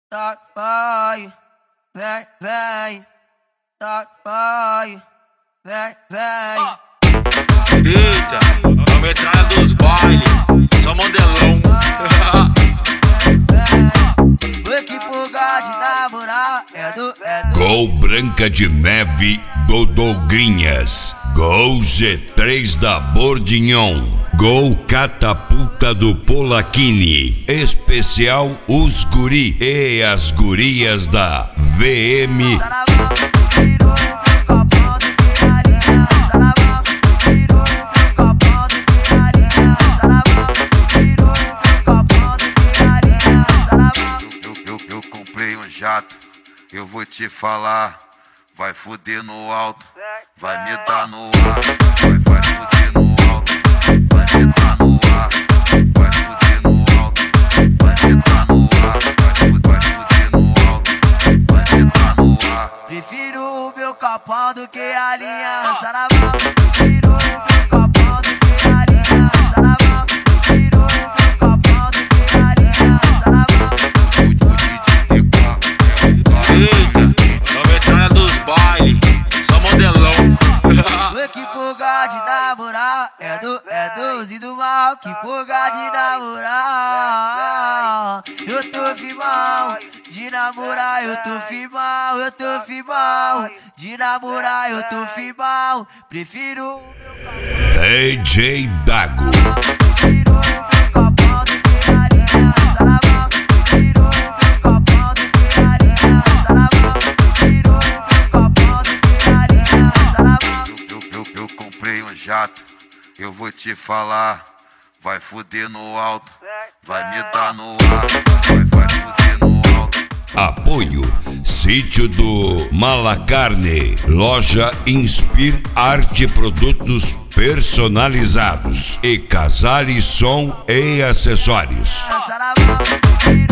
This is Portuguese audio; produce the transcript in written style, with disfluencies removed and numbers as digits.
vai, vem, vai, vem. Eita, a metralha dos bailes, só modelão. O equipo Gade na moral é do Gol Branca de Neve do Dogrinhas. Gol G3 da Bordignon. Gol Catapulta do Polacchini. Especial os guri e as gurias da VM. Eu comprei um jato, eu vou te falar. Vai foder no alto, vai me dar no ar. Vai foder no alto, vai me dar no ar. Vai foder no alto, vai me dar no ar. Vai foder no alto, vai me dar no ar. Prefiro o meu capão do que a linha. Saravá, prefiro o meu capão do que a linha. Saravá, prefiro o meu capão do que a linha. Saravá. Eita, a metralha dos bailes, só modelão. O equipo Gade na moral é dos e do mal. Equipo Gade na moral. Eu tô firmão, de namorar eu tô firmão. Eu tô firmão, de namorar eu tô firmão. Prefiro o meu capão. DJ Dago. Prefiro o meu capão do que a linha. Saravá, prefiro o meu capão do que a linha. Saravá, prefiro o meu capão do que a linha. Saravá. Eu comprei um jato, eu vou te falar. Vai foder no alto, vai me dar no ar. Vai foder no alto. Apoio Sítio do Malacarne. Loja Inspir Arte, produtos personalizados e Casale Som e Acessórios. Saravá,